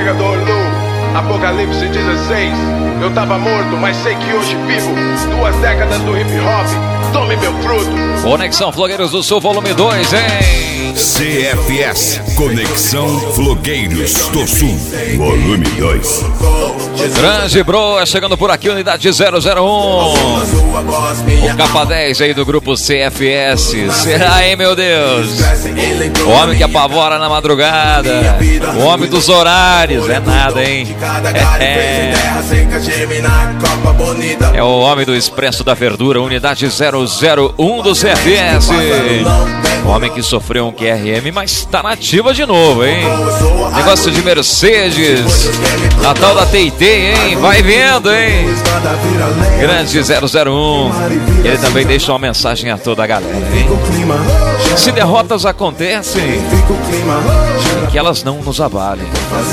Pregador Lu, Apocalipse 16. Eu tava morto, mas sei que hoje vivo. 2 décadas do hip hop, tome meu fruto. Conexão Flogueiros do Sul, volume 2, hein? CFS, Conexão Flogueiros do Sul, volume 2. Grande Broa, chegando por aqui, unidade 001. O capa 10 aí do grupo CFS. Será, hein, meu Deus? O homem que apavora na madrugada. O homem dos horários. É nada, hein? É o homem do Expresso da Verdura, unidade 001 do CFS. O homem que sofreu um QRM, mas tá nativa de novo, hein? Negócio de Mercedes. Natal da TIT, hein? Vai vendo, hein? Grande 001. Ele também deixa uma mensagem a toda a galera, hein? Se derrotas acontecem, que elas não nos abalem.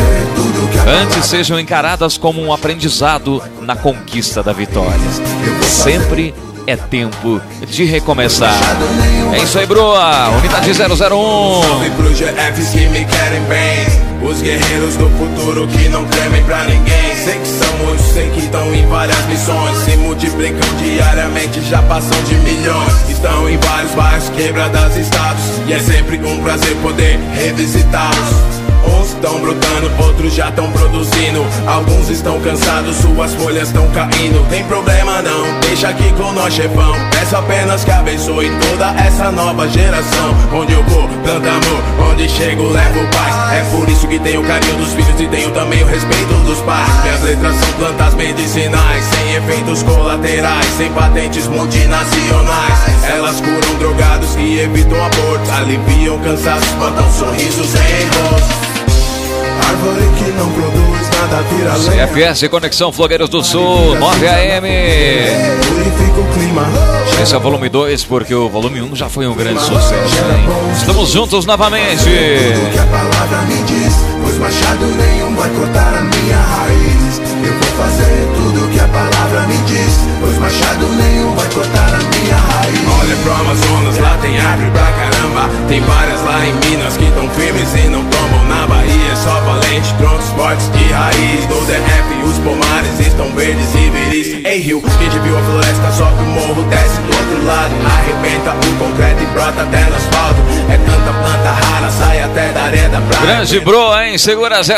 Antes sejam encaradas como um aprendizado na conquista da vitória. Sempre é tempo de recomeçar. É isso aí, Broa. Unidade 001. Salve pro GFs que me querem bem. Os guerreiros do futuro que não tremem pra ninguém. Sei que são muitos, sei que estão em várias missões. Se multiplicam diariamente, já passam de milhões. Estão em vários bairros, quebradas, estados. E é sempre um prazer poder revisitá-los. Uns estão brotando, outros já estão produzindo. Alguns estão cansados, suas folhas estão caindo. Tem problema não, deixa aqui com nós, chefão. Peço apenas que abençoe toda essa nova geração. Onde eu vou, planta amor, onde chego, levo paz. É por isso que tenho o carinho dos filhos e tenho também o respeito dos pais. Minhas letras são plantas medicinais, sem efeitos colaterais, sem patentes multinacionais. Elas curam drogados e evitam abortos, aliviam cansaços, plantam sorrisos em rosto. Árvore que não produz nada vira lenha. CFS Conexão Flogueiros do Sul, 9 AM. Purifica o clima. Esse é o volume 2, porque o volume 1 já foi um grande sucesso, hein? Estamos juntos novamente. Tudo que a palavra me diz, pois machado nenhum vai cortar a minha raiz. Eu vou fazer tudo que a palavra me diz, pois machado nenhum vai cortar a minha raiz. Olha pro Amazonas, lá tem árvore pra caramba. Tem várias lá em Minas que tão firmes e não tombam. Na Bahia só valente, troncos fortes de raiz. Do DF os pomares estão verdes e viris. Ei Rio, quem já viu a floresta sobe o morro, desce do outro lado. Arrebenta o concreto e brota até no asfalto. É tanta planta rara, sai até da areia da praia. Grande Broa, hein? Segura 001.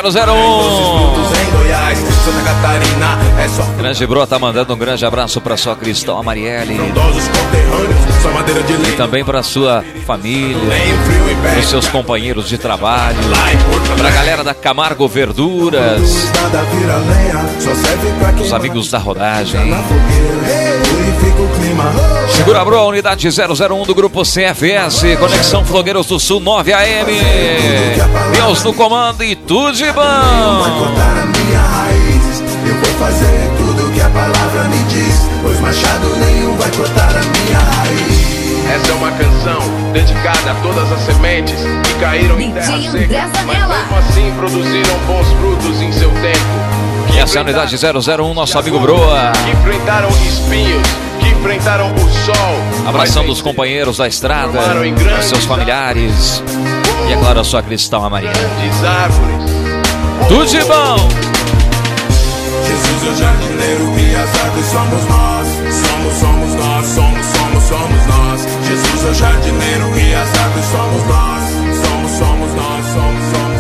Em Goiás, Santa Catarina, é só Grande Broa tá mandando um grande abraço pra sua Cristão Marielle. frondosos conterrâneos, só madeira de E leite. também pra sua família, Nem o frio e pros seus companheiros de trabalho, pra galera da Camargo Verduras, nada vira lenha, só serve pra quem os amigos da rodagem. na fogueira, purifica o clima. Segura a Broa, unidade 001 do grupo CFS, Conexão Flogueiros do Sul, 9 AM. Deus no comando e tudo de Vai bom. cortar a minha raiz. Eu vou fazer tudo que a palavra me diz, pois machado nenhum vai cortar a minha raiz. Essa é uma canção dedicada a todas as sementes que caíram em terra DJ seca, André mas Zanella. mesmo assim produziram bons frutos em seu tempo. Que Essa é a unidade 001, nosso amigo Broa. Que enfrentaram espinhos, que enfrentaram o sol. Abraçando mas os companheiros da estrada, formaram em grandes seus familiares e, é claro, a sua Cristão Marielle. grandes árvores. Tudo de bom. Jesus é o jardineiro e as árvores somos nós. Somos nós, somos nós. Jesus é o jardineiro e as árvores somos nós. Somos nós, somos